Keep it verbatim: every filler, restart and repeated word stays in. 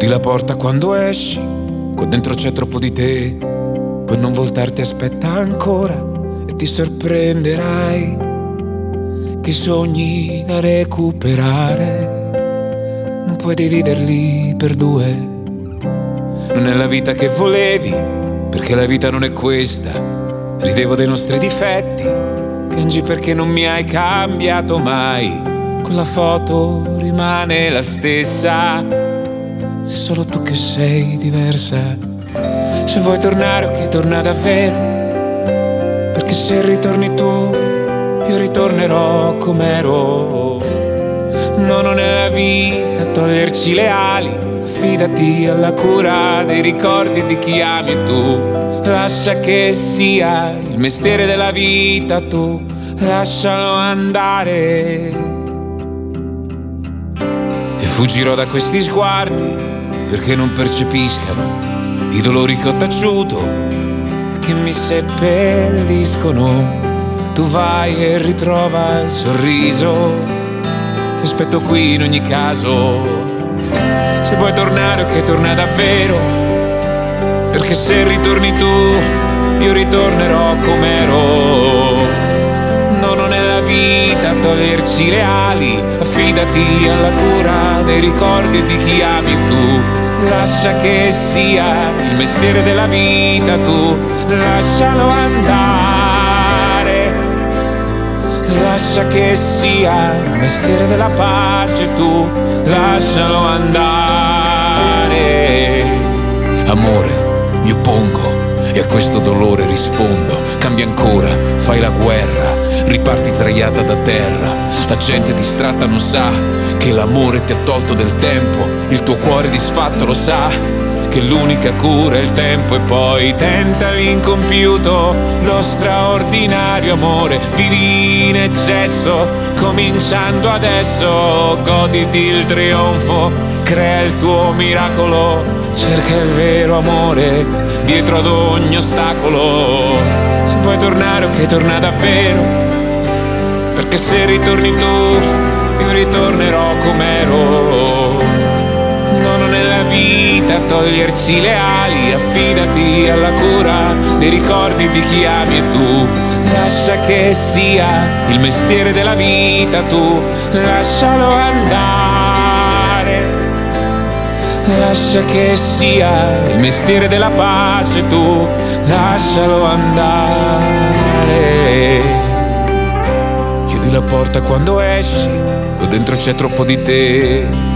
Chiudi la porta quando esci, qua dentro c'è troppo di te. Poi non voltarti, aspetta ancora e ti sorprenderai che sogni da recuperare non puoi dividerli per due. Non è la vita che volevi, perché la vita non è questa. Ridevo dei nostri difetti, piangi perché non mi hai cambiato mai. Quella foto rimane la stessa, sei solo tu che sei diversa. Se vuoi tornare, ok, torna davvero, perché se ritorni tu, io ritornerò com'ero. No, non è la vita toglierci le ali, affidati alla cura dei ricordi e di chi ami tu. Lascia che sia il mestiere della vita, tu lascialo andare. E fuggirò da questi sguardi perché non percepiscano i dolori che ho taciuto e che mi seppelliscono. Tu vai e ritrova il sorriso, ti aspetto qui in ogni caso. Se vuoi tornare, ok, torna davvero, perché se ritorni tu, io ritornerò com'ero. No, non è la vita toglierci le ali, affidati alla cura dei ricordi e di chi ami tu. Lascia che sia il mestiere della vita, tu lascialo andare. Lascia che sia il mestiere della pace, tu lascialo andare. Amore, mi oppongo e a questo dolore rispondo. Cambia ancora, fai la guerra, riparti sdraiata da terra. La gente distratta non sa che l'amore ti ha tolto del tempo, il tuo cuore disfatto lo sa che l'unica cura è il tempo. E poi tenta l'incompiuto, lo straordinario amore. Vivi in eccesso, cominciando adesso. Goditi il trionfo, crea il tuo miracolo. Cerca il vero amore dietro ad ogni ostacolo. Se vuoi tornare, ok, torna davvero, perché se ritorni tu, io ritornerò com'ero. No, non è la vita toglierci le ali, affidati alla cura dei ricordi di chi ami e tu. Lascia che sia il mestiere della vita, tu lascialo andare. Lascia che sia il mestiere della pace, tu lascialo andare. Chiudi la porta quando esci, qua dentro c'è troppo di te.